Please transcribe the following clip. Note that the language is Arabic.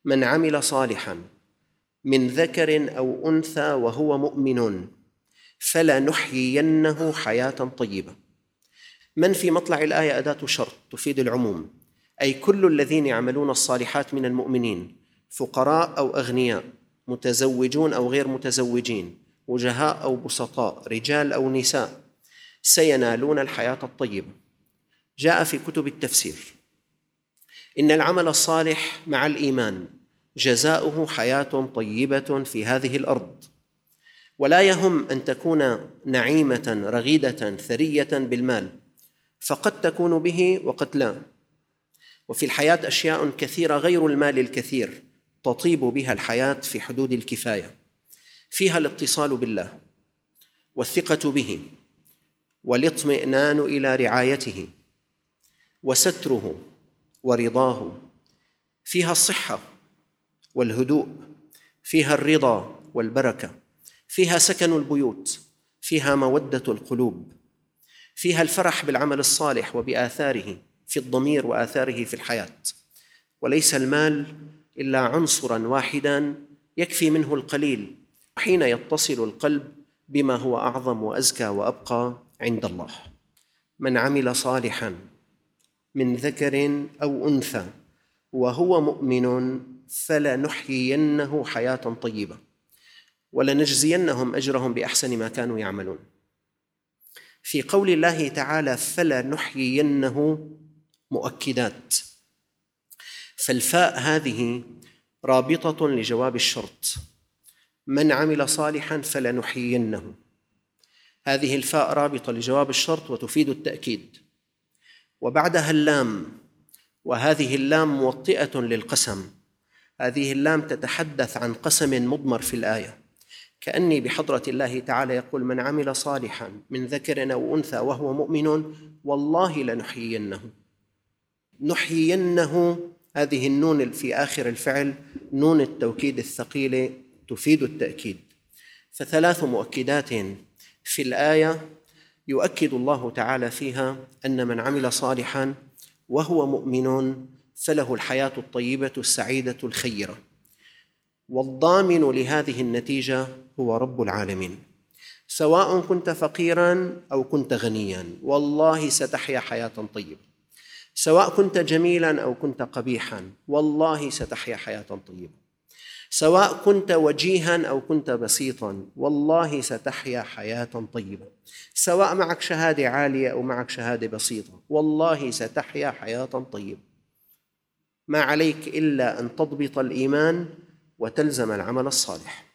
من عمل صالحا من ذكر أو أنثى وهو مؤمن فلنحيينه حياة طيبة. من في مطلع الآية أداة شرط تفيد العموم، أي كل الذين يعملون الصالحات من المؤمنين، فقراء أو أغنياء، متزوجون أو غير متزوجين، وجهاء أو بسطاء، رجال أو نساء، سينالون الحياة الطيبة. جاء في كتب التفسير إن العمل الصالح مع الإيمان جزاؤه حياة طيبة في هذه الأرض، ولا يهم أن تكون نعيمة رغيدة ثرية بالمال، فقد تكون به وقد لا. وفي الحياة أشياء كثيرة غير المال الكثير تطيب بها الحياة في حدود الكفاية، فيها الاتصال بالله والثقة به والاطمئنان إلى رعايته وستره ورضاه، فيها الصحة والهدوء، فيها الرضا والبركة، فيها سكن البيوت، فيها مودة القلوب، فيها الفرح بالعمل الصالح وبآثاره في الضمير وآثاره في الحياة. وليس المال إلا عنصراً واحداً يكفي منه القليل حين يتصل القلب بما هو أعظم وأزكى وأبقى عند الله. من عمل صالحاً من ذكر أو أنثى وهو مؤمن فلنحيينه حياة طيبة ولنجزينهم أجرهم بأحسن ما كانوا يعملون. في قول الله تعالى فلنحيينه مؤكدات، فالفاء هذه رابطة لجواب الشرط، من عمل صالحاً فلنحيينه، هذه الفاء رابطة لجواب الشرط وتفيد التأكيد، وبعدها اللام، وهذه اللام موطئة للقسم، هذه اللام تتحدث عن قسم مضمر في الآية، كأني بحضرة الله تعالى يقول من عمل صالحاً من ذكر أو أنثى وهو مؤمن والله لنحيينه. نحيينه، هذه النون في آخر الفعل نون التوكيد الثقيلة تفيد التأكيد. فثلاث مؤكدات في الآية يؤكد الله تعالى فيها أن من عمل صالحاً وهو مؤمن فله الحياة الطيبة السعيدة الخيرة، والضامن لهذه النتيجة هو رب العالمين. سواء كنت فقيراً أو كنت غنياً والله ستحيا حياة طيبة، سواء كنت جميلاً أو كنت قبيحاً والله ستحيا حياة طيبة، سواء كنت وجيها أو كنت بسيطا والله ستحيا حياة طيبة، سواء معك شهادة عالية أو معك شهادة بسيطة والله ستحيا حياة طيبة. ما عليك إلا أن تضبط الإيمان وتلزم العمل الصالح.